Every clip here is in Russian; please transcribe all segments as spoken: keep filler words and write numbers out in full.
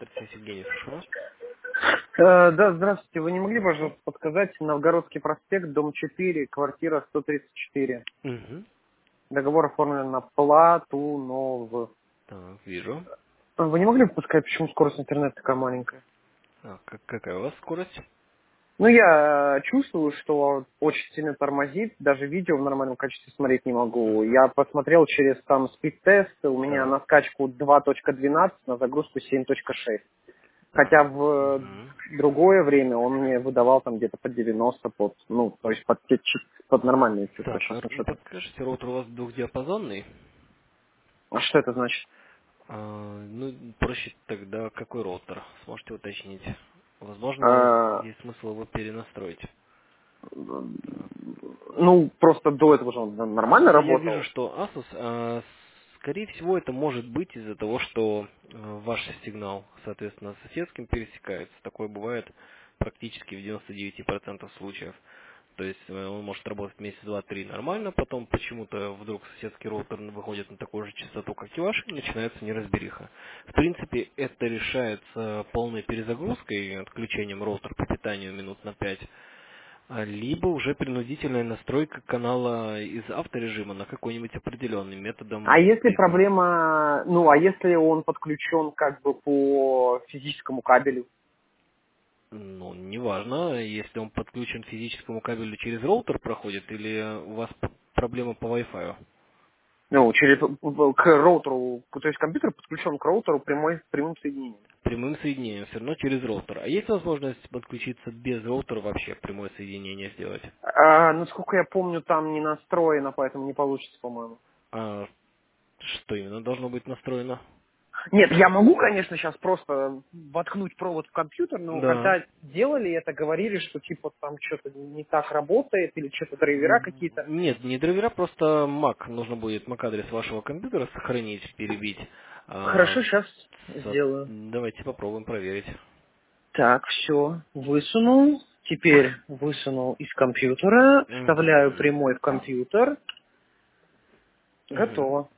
Здравствуйте, Евгений, слушаю вас. Э, Да, здравствуйте. Вы не могли, Здравствуйте. пожалуйста, подсказать Новгородский проспект, дом четыре, квартира сто тридцать четыре. Угу. Договор оформлен на плату, но в... Так, вижу. Вы не могли бы подсказать, почему скорость интернета такая маленькая? А, как, какая у вас скорость? Ну, я чувствую, что очень сильно тормозит, даже видео в нормальном качестве смотреть не могу. Угу. Я посмотрел через там спид-тест, у меня Так. на скачку два точка двенадцать, на загрузку семь точка шесть. Хотя Так. в Угу. другое время он мне выдавал там где-то под девяносто, под, ну, то есть под, те чи- под нормальные цифры. Так, Сейчас а мы не что-то... подскажете, роутер у вас двухдиапазонный? А что это значит? А, ну, проще тогда какой роутер? Сможете уточнить? Возможно, А, есть смысл его перенастроить. Так. ну, просто до этого же он нормально Ну, я вижу, работал. что Asus, а, скорее всего, это может быть из-за того, что э, ваш сигнал, соответственно, с соседским пересекается. Такое бывает практически в девяноста девяти процентах случаев. То есть э, он может работать месяц, два, три нормально, потом почему-то вдруг соседский роутер выходит на такую же частоту, как и ваш, и начинается неразбериха. В принципе, это решается полной перезагрузкой, отключением роутера по питанию минут на пять. А, либо уже принудительная настройка канала из авторежима на какой-нибудь определенный А методом если перехода. проблема, ну, а если он подключен как бы по физическому кабелю? Ну, неважно, если он подключен к физическому кабелю через роутер проходит, или у вас п- проблема по Wi-Fi. Ну, через, к роутеру, то есть компьютер подключен к роутеру прямой, прямым соединением. Прямым соединением, все равно через роутер. А есть возможность подключиться без роутера вообще, прямое соединение сделать? А, насколько я помню, там не настроено, поэтому не получится, по-моему. А что именно должно быть настроено? Нет, я могу, конечно, сейчас просто воткнуть провод в компьютер, но Да. когда делали это, говорили, что типа там что-то не так работает или что-то драйвера М, какие-то. Нет, не драйвера, просто MAC. Нужно будет MAC-адрес вашего компьютера сохранить, перебить. А, Хорошо, сейчас со- сделаю. Давайте попробуем проверить. Так, все, высунул. Теперь высунул из компьютера, вставляю Мгм. прямой в компьютер. Мгм. Готово.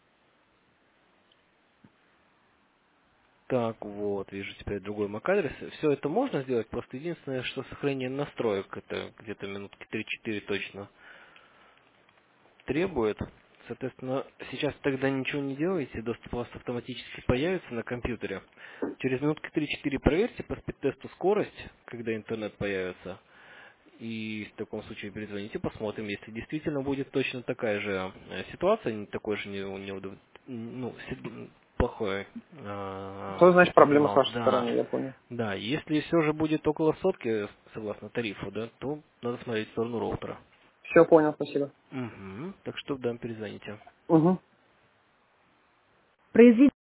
Так, вот, вижу теперь другой MAC-адрес. Все это можно сделать, просто единственное, что сохранение настроек, это где-то минутки три-четыре точно требует. Соответственно, сейчас тогда ничего не делаете, доступ у вас автоматически появится на компьютере. Через минутки три-четыре проверьте по спид-тесту скорость, когда интернет появится. И в таком случае перезвоните, посмотрим, если действительно будет точно такая же э, ситуация, не такой же не, неудов- ну, си- плохой Что э, значит проблема с сигнал. вашей Да, стороны, я понял. да, если все же будет около сотки, согласно тарифу, да, то надо смотреть в сторону роутера. Все понял, спасибо. Угу. Так что да, перезвоните. Угу. Произведите